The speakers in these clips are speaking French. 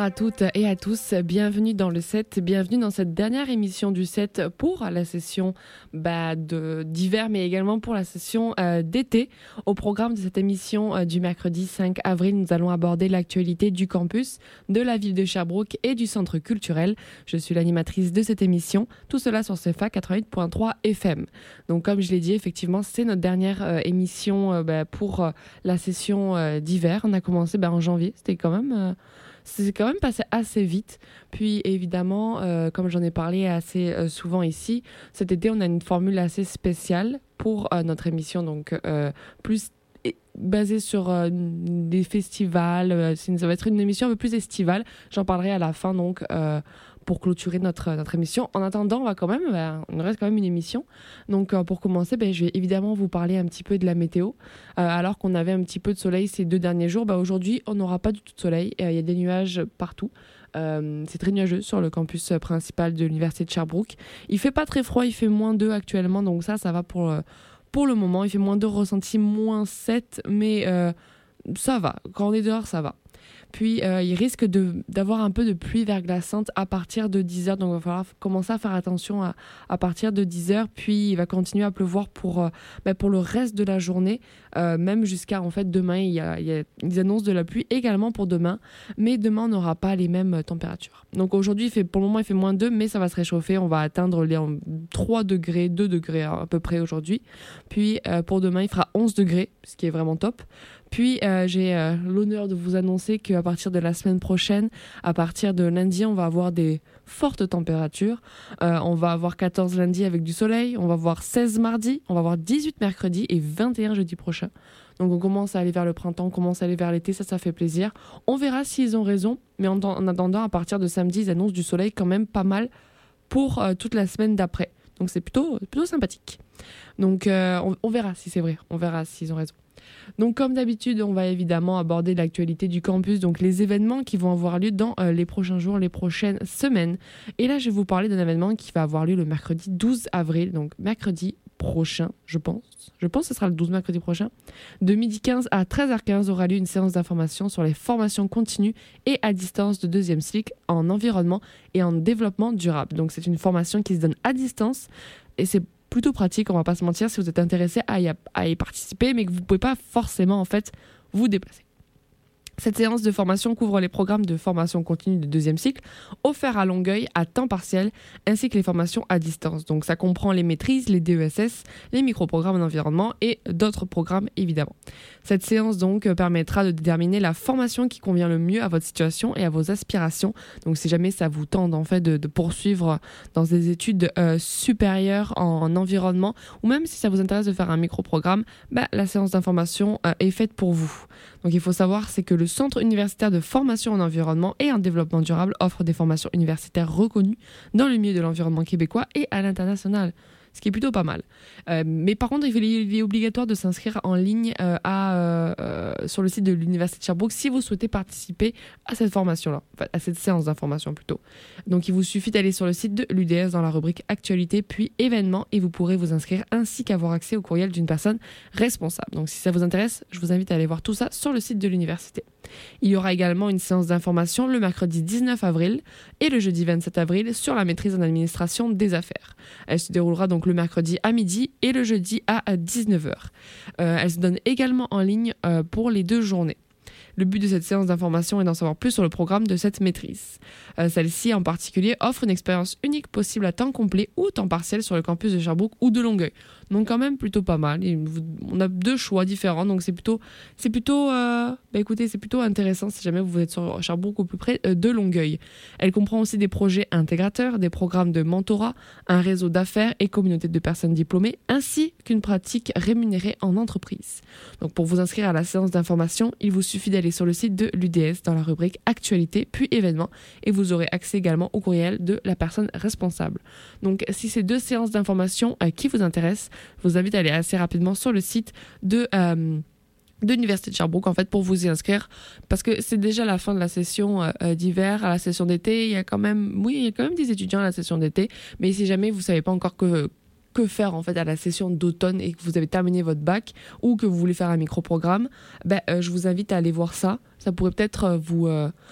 à toutes et à tous, bienvenue dans le 7, bienvenue dans cette dernière émission du 7 pour la session d'hiver mais également pour la session d'été. Au programme de cette émission du mercredi 5 avril, nous allons aborder l'actualité du campus, de la ville de Sherbrooke et du centre culturel. Je suis l'animatrice de cette émission, tout cela sur CFA 88.3 FM. Donc comme je l'ai dit, effectivement c'est notre dernière émission pour la session d'hiver. On a commencé en janvier, c'est quand même passé assez vite. Puis évidemment, comme j'en ai parlé assez souvent ici, cet été on a une formule assez spéciale pour notre émission, donc plus basée sur des festivals. Ça va être une émission un peu plus estivale. J'en parlerai à la fin donc pour clôturer notre émission. En attendant, il nous reste quand même une émission. Donc pour commencer, je vais évidemment vous parler un petit peu de la météo. Alors qu'on avait un petit peu de soleil ces 2 derniers jours, aujourd'hui on n'aura pas du tout de soleil. Il y a des nuages partout. C'est très nuageux sur le campus principal de l'université de Sherbrooke. Il fait pas très froid, il fait -2 actuellement, donc ça va pour le moment. Il fait -2 ressenti, -7, mais ça va. Quand on est dehors, ça va. Puis, il risque d'avoir un peu de pluie verglaçante à partir de 10h. Donc, il va falloir commencer à faire attention à partir de 10h. Puis, il va continuer à pleuvoir pour le reste de la journée, même jusqu'à demain. Il y a des annonces de la pluie également pour demain. Mais demain, on n'aura pas les mêmes températures. Donc, aujourd'hui, pour le moment, il fait -2, mais ça va se réchauffer. On va atteindre les 3 degrés, 2 degrés à peu près aujourd'hui. Puis, pour demain, il fera 11 degrés, ce qui est vraiment top. Puis, j'ai l'honneur de vous annoncer qu'à partir de la semaine prochaine, à partir de lundi, on va avoir des fortes températures. On va avoir 14 lundi avec du soleil, on va avoir 16 mardi, on va avoir 18 mercredi et 21 jeudi prochain. Donc on commence à aller vers le printemps, on commence à aller vers l'été, ça fait plaisir. On verra s'ils ont raison, mais en attendant, à partir de samedi, ils annoncent du soleil quand même pas mal pour toute la semaine d'après. Donc c'est plutôt sympathique. Donc on verra si c'est vrai, on verra s'ils ont raison. Donc comme d'habitude, on va évidemment aborder l'actualité du campus, donc les événements qui vont avoir lieu dans les prochains jours, les prochaines semaines. Et là, je vais vous parler d'un événement qui va avoir lieu le mercredi 12 avril, donc mercredi prochain, je pense. Je pense que ce sera le 12 mercredi prochain. De 12h15 à 13h15 aura lieu une séance d'information sur les formations continues et à distance de 2e cycle en environnement et en développement durable. Donc c'est une formation qui se donne à distance et c'est plutôt pratique, on va pas se mentir, si vous êtes intéressé à y participer, mais que vous pouvez pas forcément vous déplacer. Cette séance de formation couvre les programmes de formation continue de 2e cycle offerts à Longueuil à temps partiel ainsi que les formations à distance. Donc ça comprend les maîtrises, les DESS, les micro-programmes en environnement et d'autres programmes évidemment. Cette séance donc permettra de déterminer la formation qui convient le mieux à votre situation et à vos aspirations. Donc si jamais ça vous tente de poursuivre dans des études supérieures en environnement ou même si ça vous intéresse de faire un micro-programme, la séance d'information est faite pour vous. Donc il faut savoir, c'est que le Centre universitaire de formation en environnement et en développement durable offre des formations universitaires reconnues dans le milieu de l'environnement québécois et à l'international, ce qui est plutôt pas mal. Mais par contre, il est obligatoire de s'inscrire en ligne sur le site de l'Université de Sherbrooke si vous souhaitez participer à cette formation-là, à cette séance d'information plutôt. Donc il vous suffit d'aller sur le site de l'UDS dans la rubrique Actualité puis événements et vous pourrez vous inscrire ainsi qu'avoir accès au courriel d'une personne responsable. Donc si ça vous intéresse, je vous invite à aller voir tout ça sur le site de l'université. Il y aura également une séance d'information le mercredi 19 avril et le jeudi 27 avril sur la maîtrise en administration des affaires. Elle se déroulera donc le mercredi à midi et le jeudi à 19h. Elle se donne également en ligne pour les 2 journées. Le but de cette séance d'information est d'en savoir plus sur le programme de cette maîtrise. Celle-ci, en particulier, offre une expérience unique possible à temps complet ou temps partiel sur le campus de Sherbrooke ou de Longueuil. Donc quand même plutôt pas mal. On a 2 choix différents, donc c'est plutôt intéressant si jamais vous êtes sur Sherbrooke ou plus près de Longueuil. Elle comprend aussi des projets intégrateurs, des programmes de mentorat, un réseau d'affaires et communauté de personnes diplômées, ainsi qu'une pratique rémunérée en entreprise. Donc pour vous inscrire à la séance d'information, il vous suffit d'aller sur le site de l'UDS dans la rubrique Actualité puis événements et vous aurez accès également au courriel de la personne responsable. Donc si ces 2 séances d'information qui vous intéressent, je vous invite à aller assez rapidement sur le site de l'Université de Sherbrooke pour vous y inscrire parce que c'est déjà la fin de la session d'hiver. À la session d'été, il y a quand même des étudiants à la session d'été, mais si jamais vous savez pas encore que faire à la session d'automne et que vous avez terminé votre bac ou que vous voulez faire un micro-programme, je vous invite à aller voir ça. Ça pourrait peut-être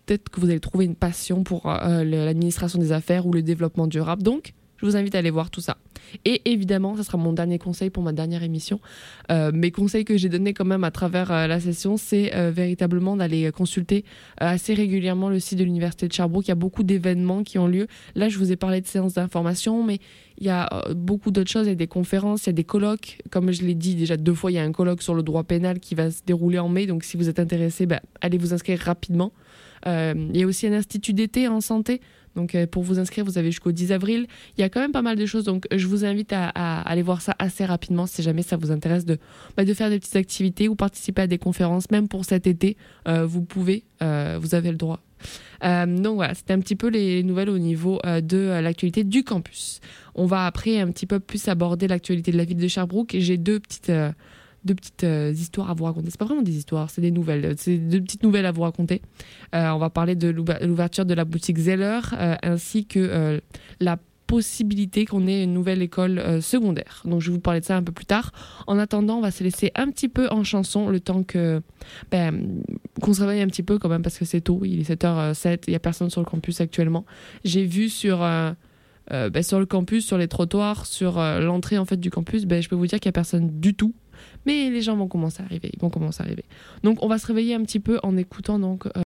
peut-être que vous allez trouver une passion pour l'administration des affaires ou le développement durable. Donc, je vous invite à aller voir tout ça. Et évidemment, ça sera mon dernier conseil pour ma dernière émission. Mes conseils que j'ai donnés quand même à travers la session, c'est véritablement d'aller consulter assez régulièrement le site de l'Université de Sherbrooke. Il y a beaucoup d'événements qui ont lieu. Là, je vous ai parlé de séances d'information, mais il y a beaucoup d'autres choses. Il y a des conférences, il y a des colloques. Comme je l'ai dit déjà 2 fois, il y a un colloque sur le droit pénal qui va se dérouler en mai. Donc, si vous êtes intéressé, allez vous inscrire rapidement. Il y a aussi un institut d'été en santé. Donc, pour vous inscrire, vous avez jusqu'au 10 avril. Il y a quand même pas mal de choses. Donc, je vous invite à aller voir ça assez rapidement si jamais ça vous intéresse de faire des petites activités ou participer à des conférences. Même pour cet été, vous pouvez, vous avez le droit. Donc, voilà, c'était un petit peu les nouvelles au niveau de l'actualité du campus. On va après un petit peu plus aborder l'actualité de la ville de Sherbrooke. Et j'ai deux petites histoires à vous raconter. C'est pas vraiment des histoires, c'est des nouvelles. C'est 2 petites nouvelles à vous raconter. On va parler de l'ouverture de la boutique Zeller ainsi que la possibilité qu'on ait une nouvelle école secondaire. Donc je vais vous parler de ça un peu plus tard. En attendant, on va se laisser un petit peu en chanson le temps qu'on se réveille un petit peu quand même parce que c'est tôt. Il est 7h07, il n'y a personne sur le campus actuellement. J'ai vu sur le campus, sur les trottoirs, sur l'entrée en fait du campus, je peux vous dire qu'il n'y a personne du tout. Mais les gens vont commencer à arriver. Donc, on va se réveiller un petit peu en écoutant donc